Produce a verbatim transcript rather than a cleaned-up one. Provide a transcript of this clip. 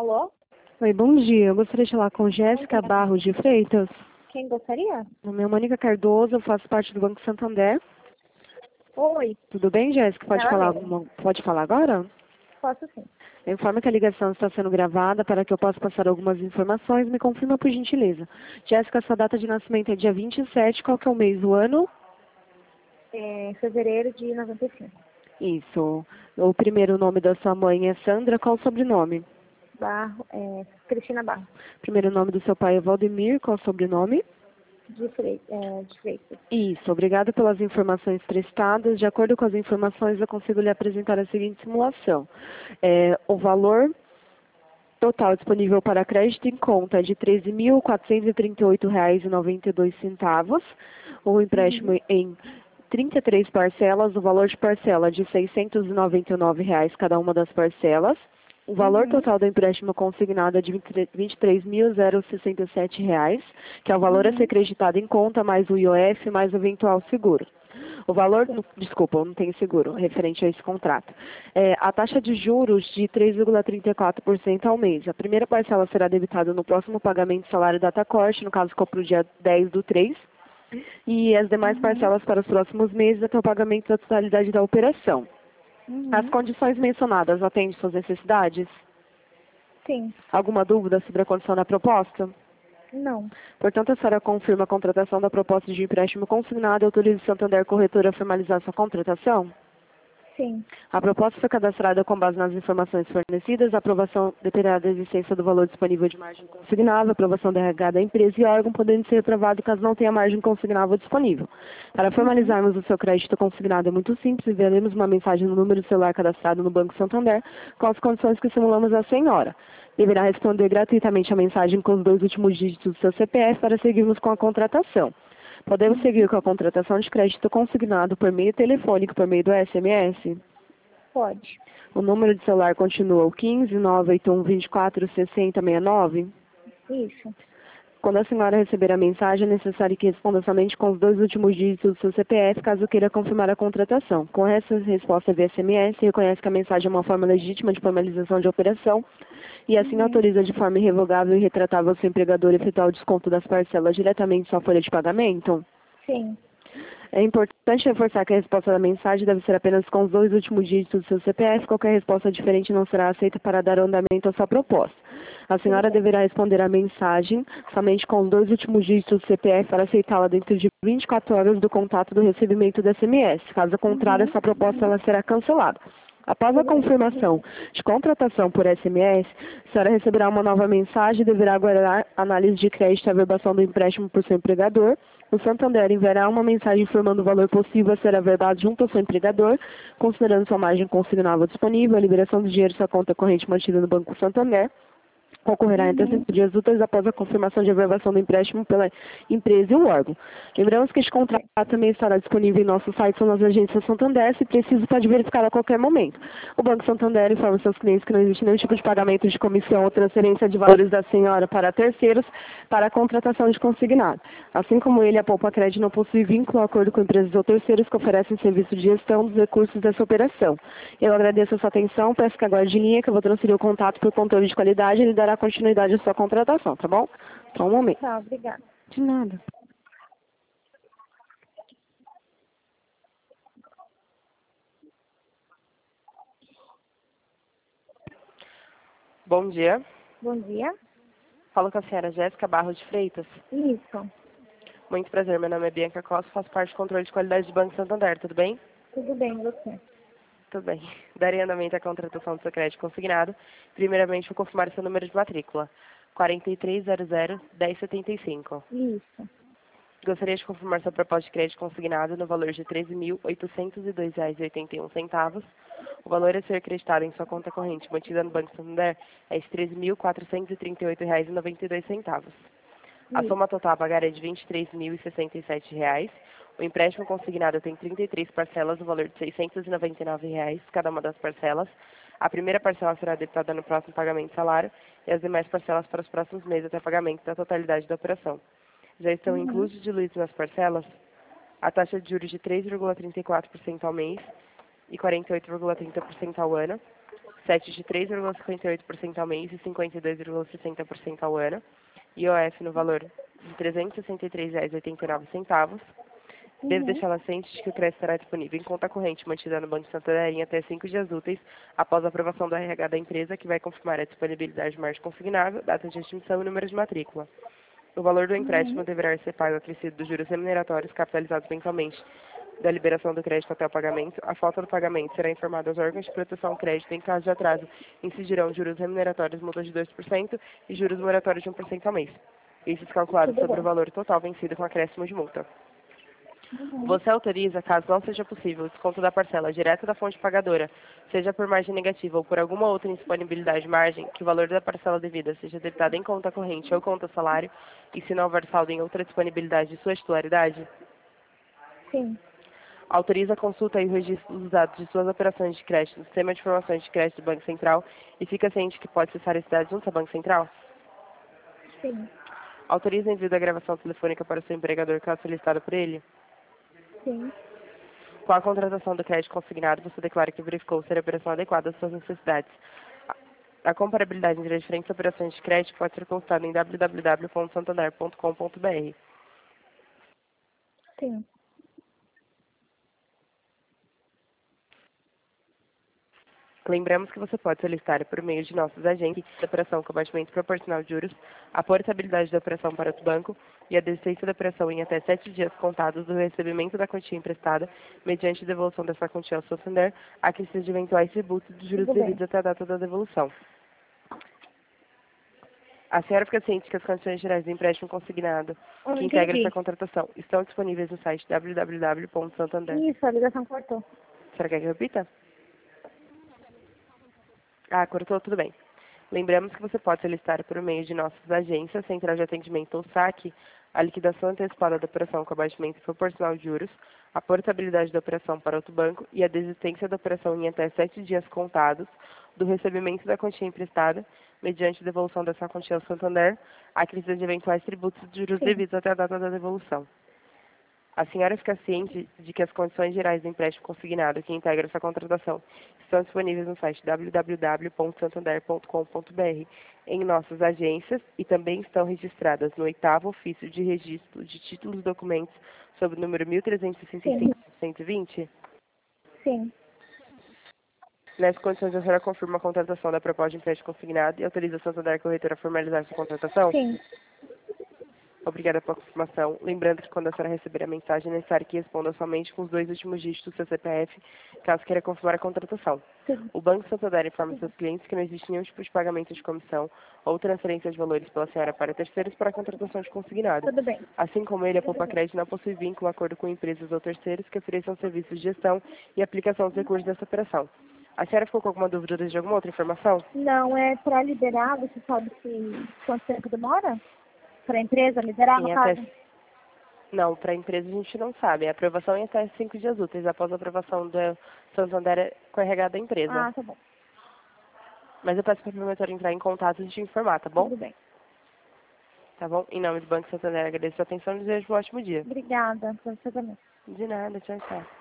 Alô? Oi, bom dia. Eu gostaria de falar com Jéssica Barros de Freitas. Quem gostaria? Meu nome é Mônica Cardoso, eu faço parte do Banco Santander. Oi, Tudo bem, Jéssica? Pode ela falar, mesma. alguma- pode falar agora? Posso sim. Eu informo que a ligação está sendo gravada para que eu possa passar algumas informações. Me confirma, por gentileza. Jéssica, sua data de nascimento é dia vinte e sete. Qual que é o mês do ano? É fevereiro de noventa e cinco. Isso. O primeiro nome da sua mãe é Sandra. Qual o sobrenome? Barro, é, Cristina Barro, Primeiro nome do seu pai é Valdemir. Qual o sobrenome? de, Frei, é, de Freitas. Isso, obrigada pelas informações prestadas. De acordo com as informações, eu consigo lhe apresentar a seguinte simulação. É, o valor total disponível para crédito em conta é de treze mil quatrocentos e trinta e oito reais e noventa e dois centavos. O empréstimo Uhum. em trinta e três parcelas, o valor de parcela de seiscentos e noventa e nove reais cada uma das parcelas. O valor Uhum. total do empréstimo consignado é de vinte e três mil sessenta e sete reais, que é o valor a ser Uhum. creditado em conta, mais o I O F, mais o eventual seguro. O valor, Sim. no- desculpa, eu não tenho seguro, referente a esse contrato. É, a taxa de juros de três vírgula trinta e quatro por cento ao mês. A primeira parcela será debitada no próximo pagamento de salário data corte, no caso, para o dia dez do três, e as demais Uhum. parcelas para os próximos meses até o pagamento da totalidade da operação. As Uhum. condições mencionadas atendem suas necessidades? Sim. Alguma dúvida sobre a condição da proposta? Não. Portanto, a senhora confirma a contratação da proposta de empréstimo consignado e autoriza o Santander Corretora a formalizar sua contratação? Sim. A proposta foi cadastrada com base nas informações fornecidas. A aprovação dependerá da existência do valor disponível de margem consignável, aprovação da R H da empresa e órgão, podendo ser aprovado caso não tenha margem consignável disponível. Para Uhum. formalizarmos o seu crédito consignado é muito simples. Enviaremos uma mensagem no número celular cadastrado no Banco Santander com as condições que simulamos à senhora. Deverá responder gratuitamente a mensagem com os dois últimos dígitos do seu C P F para seguirmos com a contratação. Podemos seguir Uhum. com a contratação de crédito consignado por meio telefônico, por meio do S M S? Pode. O número de celular continua o quinze, nove oito um, vinte e quatro, sessenta, sessenta e nove. Isso. Quando a senhora receber a mensagem, é necessário que responda somente com os dois últimos dígitos do seu C P F, caso queira confirmar a contratação. Com essa resposta via S M S, reconhece que a mensagem é uma forma legítima de formalização de operação e assim Uhum. autoriza de forma irrevogável e retratável ao seu empregador efetuar o desconto das parcelas diretamente em sua folha de pagamento? Sim. É importante reforçar que a resposta da mensagem deve ser apenas com os dois últimos dígitos do seu C P F. Qualquer resposta diferente não será aceita para dar andamento à sua proposta. A Tudo senhora bem. deverá responder a mensagem somente com os dois últimos dígitos do C P F para aceitá-la dentro de vinte e quatro horas do contato do recebimento do S M S. Caso contrário, Uhum. essa proposta ela será cancelada. Após a Tudo bem. confirmação de contratação por S M S, a senhora receberá uma nova mensagem e deverá aguardar análise de crédito e averbação do empréstimo por seu empregador. O Santander enviará uma mensagem informando o valor possível a ser averbado junto ao seu empregador, considerando sua margem consignável disponível, a liberação do dinheiro em sua conta corrente mantida no Banco Santander. Ocorrerá entre Uhum. cinco dias úteis após a confirmação de averbação do empréstimo pela empresa e o órgão. Lembramos que este contrato também estará disponível em nosso site ou nas agências Santander, se preciso pode verificar a qualquer momento. O Banco Santander informa seus clientes que não existe nenhum tipo de pagamento de comissão ou transferência de valores da senhora para terceiros para a contratação de consignado. Assim como ele, a Poupa Crédito não possui vínculo ou acordo com empresas ou terceiros que oferecem serviço de gestão dos recursos dessa operação. Eu agradeço a sua atenção, peço que aguarde em linha que eu vou transferir o contato para o controle de qualidade e ele dará continuidade à sua contratação, tá bom? Só um momento. Tá, obrigada. De nada. Bom dia. Bom dia. Falo com a senhora Jéssica Barros de Freitas. Isso. Muito prazer, meu nome é Bianca Costa, faço parte do controle de qualidade do Banco Santander, tudo bem? Tudo bem, você? Tudo bem. Darei andamento à contratação do seu crédito consignado. Primeiramente, vou confirmar seu número de matrícula. quatro três zero zero, um zero sete cinco. Isso. Gostaria de confirmar sua proposta de crédito consignado no valor de treze mil oitocentos e dois reais e oitenta e um centavos. O valor a ser acreditado em sua conta corrente mantida no Banco Santander é de treze mil quatrocentos e trinta e oito reais e noventa e dois centavos. A Isso. soma total a pagar é de vinte e três mil e sessenta e sete reais. O empréstimo consignado tem trinta e três parcelas no valor de seiscentos e noventa e nove reais cada uma das parcelas. A primeira parcela será debitada no próximo pagamento de salário e as demais parcelas para os próximos meses até pagamento da totalidade da operação. Já estão Uhum. inclusos e diluídos nas parcelas a taxa de juros de três vírgula trinta e quatro por cento ao mês e quarenta e oito vírgula trinta por cento ao ano. C E T de três vírgula cinquenta e oito por cento ao mês e cinquenta e dois vírgula sessenta por cento ao ano. I O F no valor de trezentos e sessenta e três reais e oitenta e nove centavos. Devo Uhum. deixá-la ciente de que o crédito estará disponível em conta corrente mantida no Banco Santander em até cinco dias úteis após a aprovação do R H da empresa, que vai confirmar a disponibilidade de margem consignável, data de extinção e número de matrícula. O valor do empréstimo Uhum. deverá ser pago acrescido dos juros remuneratórios capitalizados mensalmente da liberação do crédito até o pagamento. A falta do pagamento será informada aos órgãos de proteção ao crédito. Em caso de atraso, incidirão juros remuneratórios multas de dois por cento e juros moratórios de um por cento ao mês. Isso calculado Tudo sobre o bem. valor total vencido com acréscimo de multa. Uhum. Você autoriza, caso não seja possível, o desconto da parcela direta da fonte pagadora, seja por margem negativa ou por alguma outra indisponibilidade de margem, que o valor da parcela devida seja debitado em conta corrente ou conta salário, e se não houver saldo em outra disponibilidade de sua titularidade? Sim. Autoriza a consulta e o registro dos dados de suas operações de crédito no Sistema de Informações de Crédito do Banco Central e fica ciente que pode acessar esses dados junto ao Banco Central? Sim. Autoriza o envio da gravação telefônica para o seu empregador caso solicitado por ele? Sim. Com a contratação do crédito consignado, você declara que verificou ser a operação adequada às suas necessidades. A a comparabilidade entre as diferentes operações de crédito pode ser consultada em w w w ponto santander ponto com ponto b r. Sim. Lembramos que você pode solicitar, por meio de nossos agentes, a operação com abatimento proporcional de juros, a portabilidade da operação para outro banco e a desistência da operação em até sete dias contados do recebimento da quantia emprestada, mediante devolução dessa quantia ao Santander, a que seja de eventuais tributos dos juros Tudo bem. devidos até a data da devolução. A senhora fica ciente que as condições gerais do empréstimo consignado, Eu não que integra essa entendi. contratação, estão disponíveis no site w w w ponto santander. Isso, a ligação cortou. A senhora quer que eu repita? Ah, cortou, tudo bem. Lembramos que você pode solicitar por meio de nossas agências, Central de Atendimento ou saque, a liquidação antecipada da operação com abatimento proporcional de juros, a portabilidade da operação para outro banco e a desistência da operação em até sete dias contados do recebimento da quantia emprestada, mediante devolução dessa quantia ao Santander, a crise de eventuais tributos de juros Sim. devidos até a data da devolução. A senhora fica ciente de que as condições gerais do empréstimo consignado que integra essa contratação estão disponíveis no site w w w ponto santander ponto com ponto b r em nossas agências e também estão registradas no oitavo ofício de registro de títulos e documentos sob o número mil trezentos e sessenta e cinco Sim. ponto cento e vinte. Sim. Nessas condições, a senhora confirma a contratação da proposta de empréstimo consignado e autoriza a Santander Corretora a formalizar essa contratação? Sim. Obrigada pela confirmação. Lembrando que quando a senhora receber a mensagem, é necessário que responda somente com os dois últimos dígitos do seu C P F, caso queira confirmar a contratação. Sim. O Banco Santander informa seus clientes que não existe nenhum tipo de pagamento de comissão ou transferência de valores pela senhora para terceiros para a contratação de consignado. Tudo bem. Assim como ele, a Poupa Crédito não possui vínculo ou acordo com empresas ou terceiros que ofereçam serviços de gestão e aplicação dos recursos dessa operação. A senhora ficou com alguma dúvida ou de alguma outra informação? Não, é para liberar, você sabe se quanto tempo demora? Para a empresa liberar, no Em até caso? Não, para a empresa a gente não sabe. A aprovação é até cinco dias úteis após a aprovação do Santander com a R H da empresa. Ah, tá bom. Mas eu peço para o promotor entrar em contato e te informar, tá bom? Tudo bem. Tá bom? Em nome do Banco Santander, agradeço a atenção e desejo um ótimo dia. Obrigada. Para você também. De nada, tchau, tchau.